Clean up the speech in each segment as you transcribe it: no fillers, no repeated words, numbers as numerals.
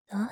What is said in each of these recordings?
どうだった？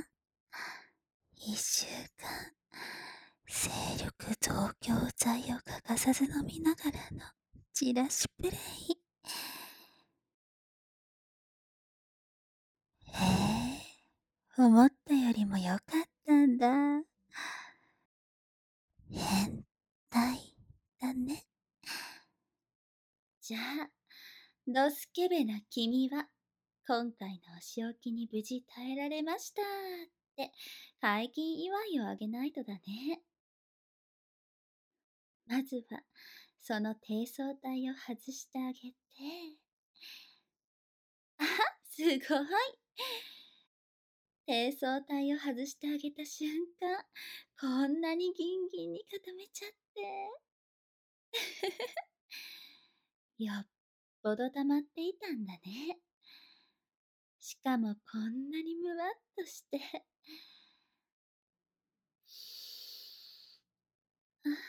一週間、精力増強剤を欠かさず飲みながらのチラシプレイ。へえ、思ったよりも良かったんだ。変態だね。 じゃあ、ドスケベな君は、今回のお仕置きに無事耐えられましたって、解禁祝いをあげないとだね。まずは、その低層体を外してあげて、あはすごい。低層体を外してあげた瞬間、こんなにギンギンに固めちゃって。よっぽど溜まっていたんだね。しかもこんなにむわっとして。あー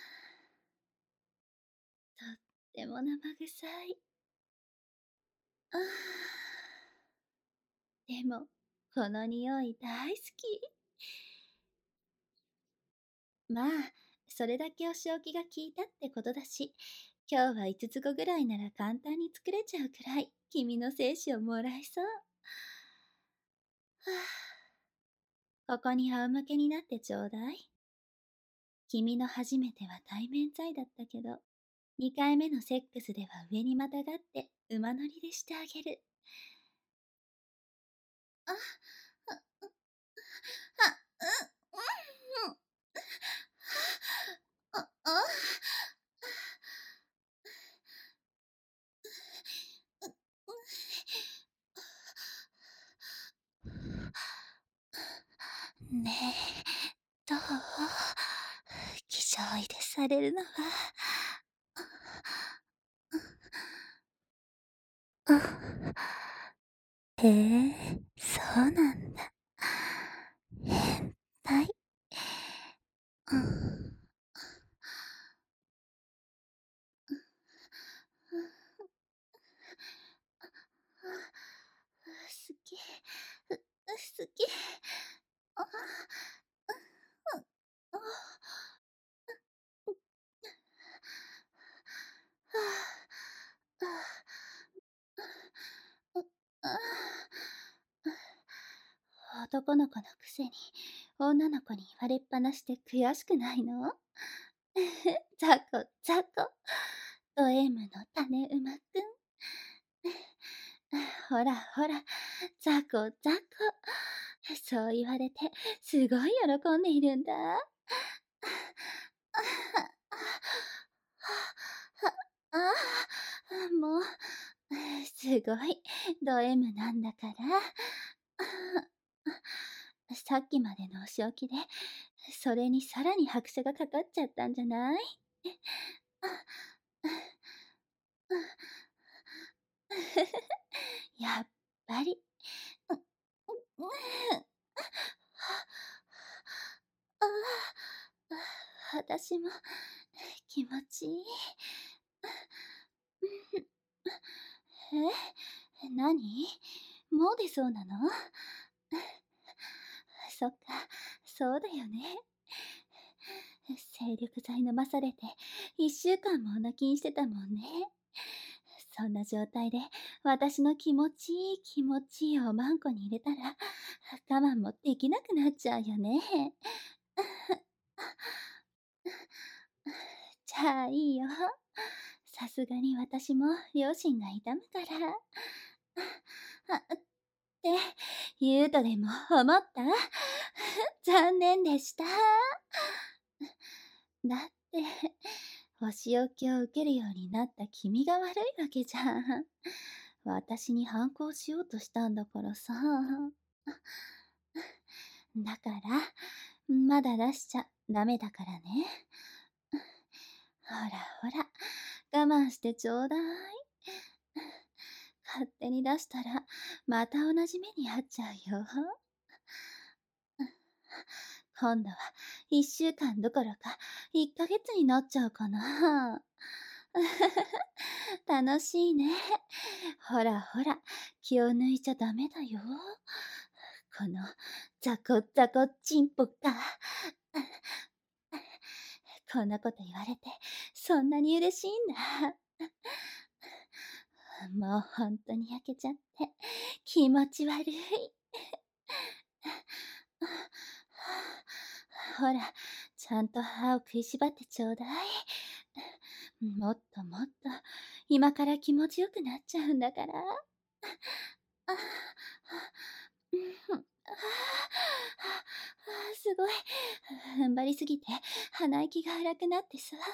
とっても生臭い。あーでも、この匂い大好き。まあ、それだけお仕置きが効いたってことだし、今日は5つ子ぐらいなら簡単に作れちゃうくらい、君の精子をもらえそう。はあ、ここに仰向けになってちょうだい。君の初めては対面罪だったけど、2回目のセックスでは上にまたがって馬乗りでしてあげる。あ、あ、あ、うん、うん、あ、あ、 ねえ、どう？気象入れされるのは。うん。へえ、そうなんだ。変態。うん。 好き、好き。あ、あ、男の子のくせに女の子に言われっぱなしで悔しくないの？ザコザコ、ド M の種馬くん。ほらほら、ザコザコ。そう言われてすごい喜んでいるんだ。もう、すごい、ド M なんだから。さっきまでのお仕置きで、それにさらに拍車がかかっちゃったんじゃない？やっぱり。う、う、ああ、私も気持ちいい。何？もう出そうなの？そっか、そうだよね。精力剤飲まされて1週間もお泣きしてたもんね。そんな状態で私の気持ちいい気持ちいいをマンコに入れたら我慢もできなくなっちゃうよね。じゃあいいよ。さすがに私も両親が痛むから。って言うとでも思った？残念でした。だって、お仕置きを受けるようになった君が悪いわけじゃん。私に反抗しようとしたんだからさ。だから、まだ出しちゃダメだからね。ほらほら、我慢してちょうだい。勝手に出したら、また同じ目に遭っちゃうよ。今度は1週間どころか1ヶ月になっちゃうかな。楽しいね。ほらほら、気を抜いちゃダメだよ。 このザコザコチンポか。こんなこと言われて、そんなに嬉しいんだ。もうほんとに焼けちゃって、気持ち悪い。ほら、ちゃんと歯を食いしばってちょうだい。もっともっと、今から気持ちよくなっちゃうんだから。あ、うん、すごい。踏ん張りすぎて鼻息が荒くなってさ。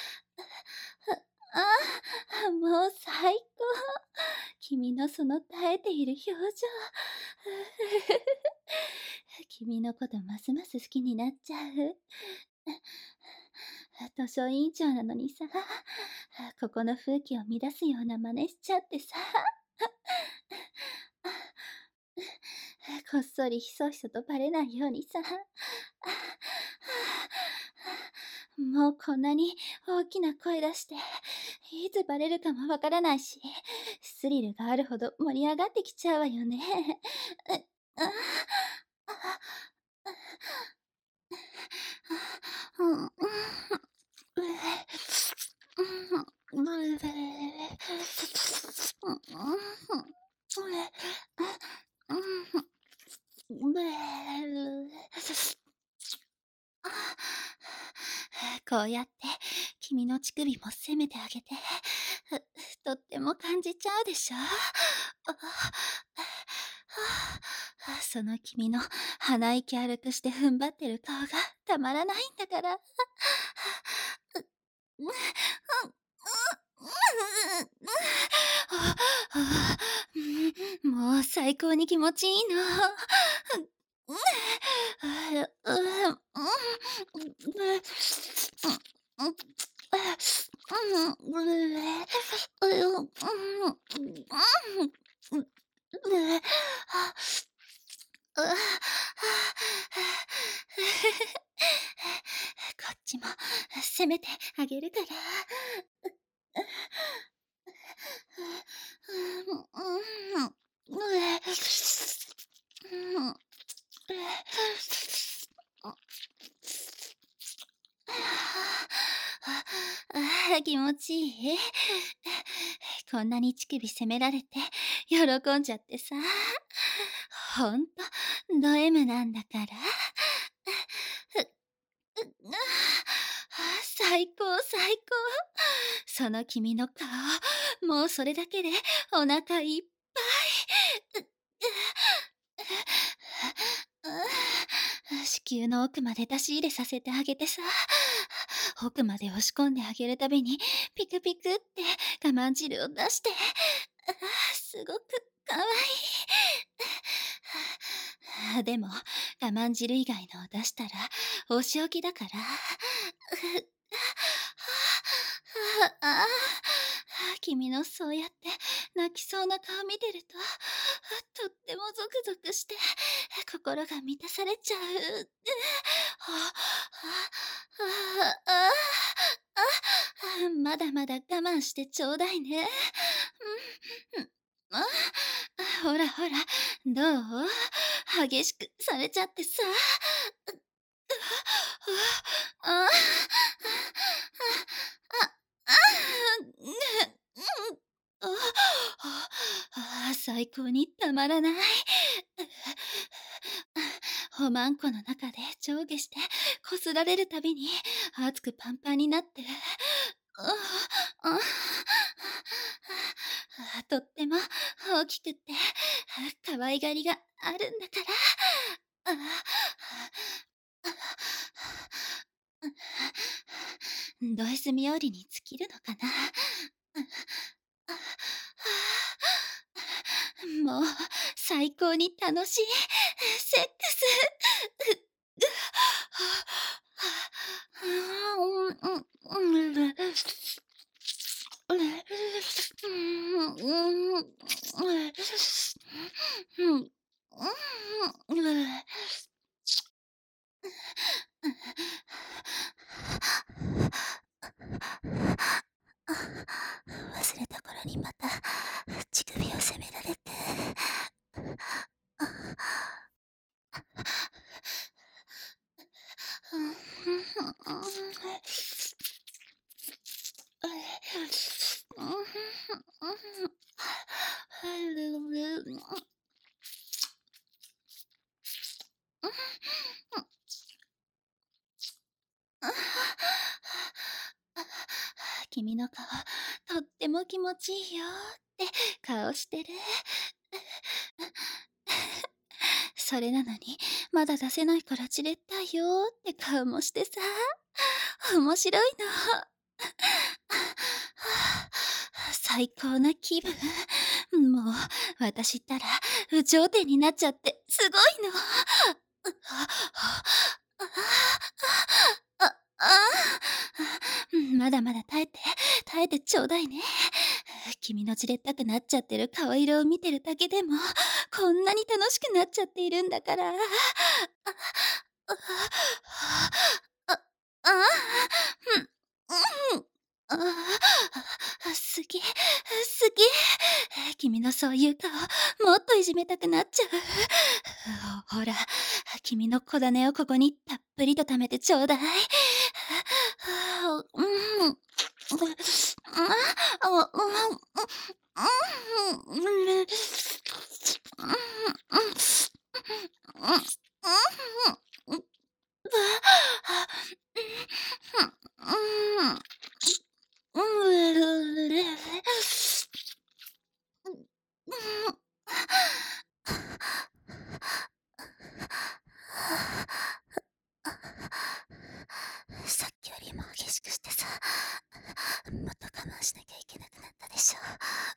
もう最高。君のその耐えている表情。君のことますます好きになっちゃう。図書委員長なのにさ、ここの風紀を乱すような真似しちゃってさ。こっそりひそひそとバレないようにさ。もうこんなに大きな声出して、いつバレるかもわからないし、スリルがあるほど盛り上がってきちゃうわよね。ああうんうんこうやって君の乳首も責めてあげて、とっても感じちゃうでしょ。その君の鼻息荒くして踏ん張ってる顔がたまらないんだから。もう最高に気持ちいいの。こっちも責めてあげるから。気持ちいい。こんなに乳首責められて喜んじゃってさ。ほんと、ド M なんだから。最高最高。その君の顔、もうそれだけでお腹いっぱい。子宮の奥まで出し入れさせてあげてさ、奥まで押し込んであげるたびにピクピクって我慢汁を出して、すごくかわいい。でも我慢汁以外のを出したらお仕置きだから。君のそうやって泣きそうな顔見てると、とってもゾクゾクして心が満たされちゃう。まだまだ我慢してちょうだいね。ほらほら、どう激しくされちゃってさ。ああ、最高にたまらない。おまんこの中で上下してこすられるたびに熱くパンパンになって、とっても大きくて可愛がりがあるんだから。ド S 冥利に尽きるのかな。もう最高に楽しいセックス。 忘れた頃にまた乳首を責められて。 君の顔、とっても気持ちいいよって顔してる。それなのに、まだ出せないからじれったいよって顔もしてさ。面白いの。最高な気分。もう、私ったら、有頂天になっちゃって、すごいの。まだまだ耐えてちょうだいね。君のじれったくなっちゃってる顔色を見てるだけでも、こんなに楽しくなっちゃっているんだから。うん、すげえ、すげえ。君のそういう顔、もっといじめたくなっちゃう。ほら、君の小種をここにたっぷりと貯めてちょうだい。うん。 さっきよりも激しくしてさ、もっと我慢しなきゃいけなくなったでしょ。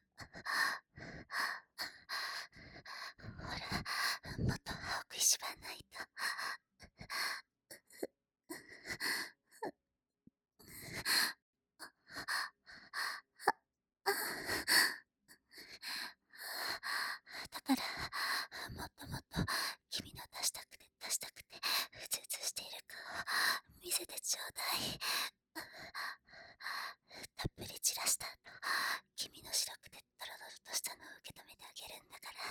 ほら、もっと歯を食いしばんないと。だから、もっともっと君の出したくて、うつうつしている顔、見せてちょうだい。たっぷり散らした後、君の白くてドロドロとしたのを受け止めてあげるんだから。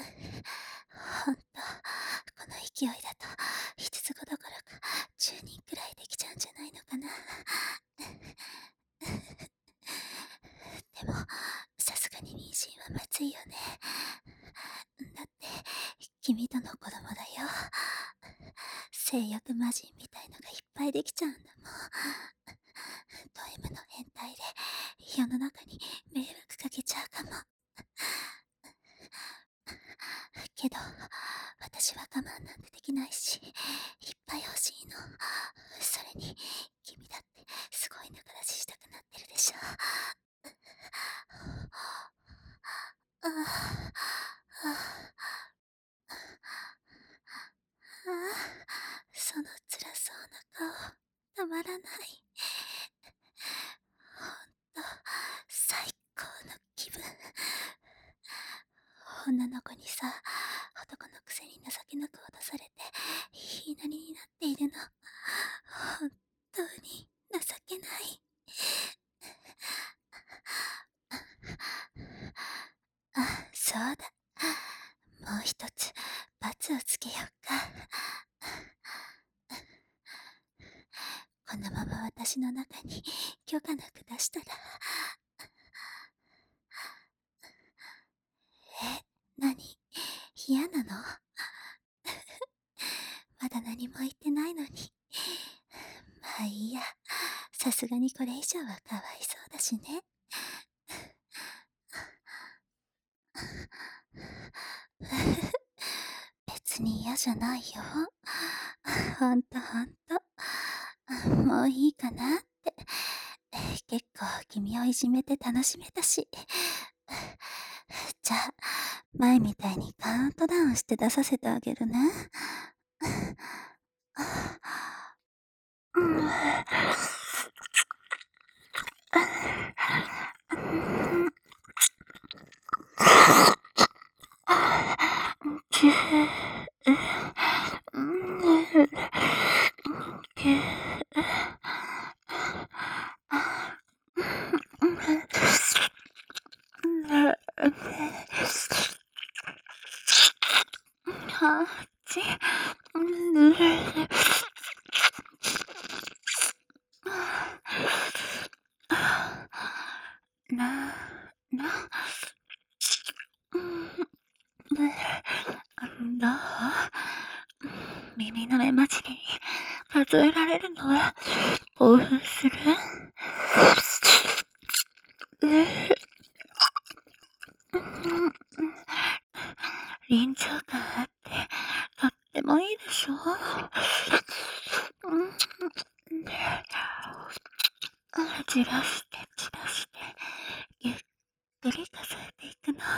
ほんと、この勢いだと、5つ子どころか、10人くらいできちゃうんじゃないのかな。でも、さすがに妊娠はまずいよね。だって、君との子供だよ。性欲魔人みたいのがいっぱいできちゃうんだもん。ド M の変態で、世の中に迷惑かけちゃうかも。けど、私は我慢なんてできないし、いっぱい欲しいの。それに、君だってすごいぬか出ししたくなってるでしょ。あその辛そうな顔、たまらない。ほんと、最高の気分。女の子にさ、男のくせに情けなく脅されて、言いなりになっているの。本当に情けない。そうだ。もう一つ、罰をつけようか。このまま私の中に許可なく出したら、何？嫌なの？まだ何も言ってないのに。まあいいや。さすがにこれ以上はかわいそうだしね。別に嫌じゃないよ。ほんとほんと。もういいかなって。結構君をいじめて楽しめたし。じゃあ、前みたいにカウントダウンして出させてあげるね。うん。どう？耳の目マジに数えられるのは興奮する。臨場感あってとってもいいでしょ。じらしてじらしてゆっくり数えていくの。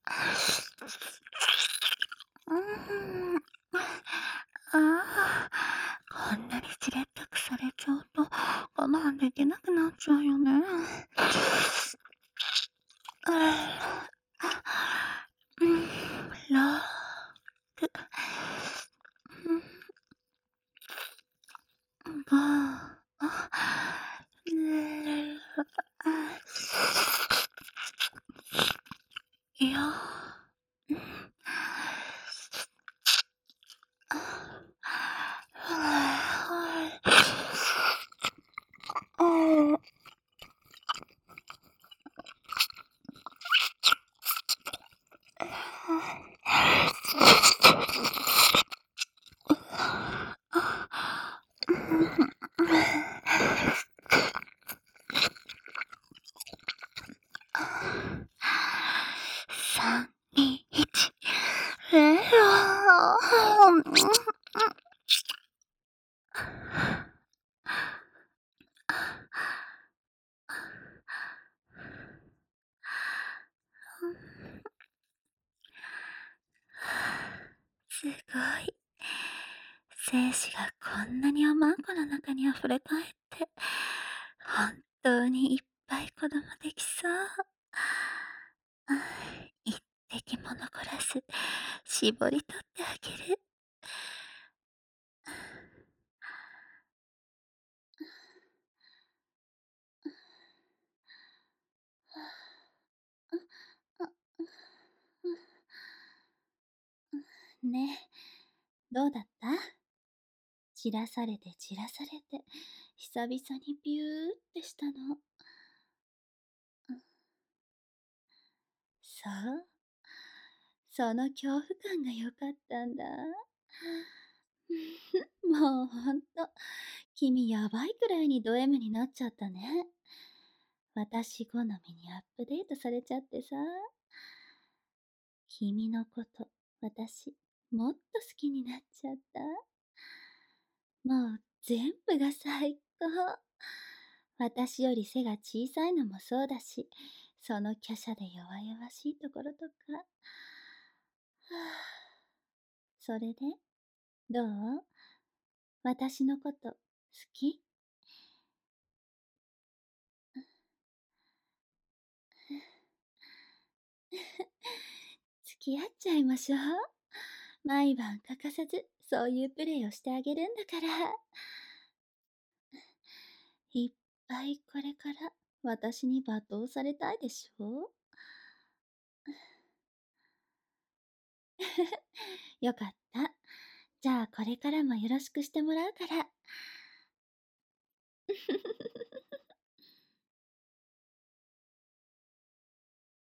ああ、こんなにじれったくされちゃうと我慢できなくなっちゃうよね。6、5、4、3、2、1。すごい。精子がこんなにおまんこの中に溢れ返って、本当にいっぱい子供できそう。一滴も残らず、絞り取ってあげる。 ねえ、どうだった？散らされて散らされて、久々にビューってしたの。そう。その恐怖感が良かったんだ。もうほんと、君やばいくらいにド M になっちゃったね。私好みにアップデートされちゃってさ。君のこと、私、もっと好きになっちゃった。もう全部が最高。私より背が小さいのもそうだし、その華奢で弱々しいところとか。はあ、それで、どう？私のこと好き？付き合っちゃいましょう。毎晩欠かさずそういうプレイをしてあげるんだから。いっぱいこれから私に罵倒されたいでしょ？よかった。じゃあこれからもよろしくしてもらうから。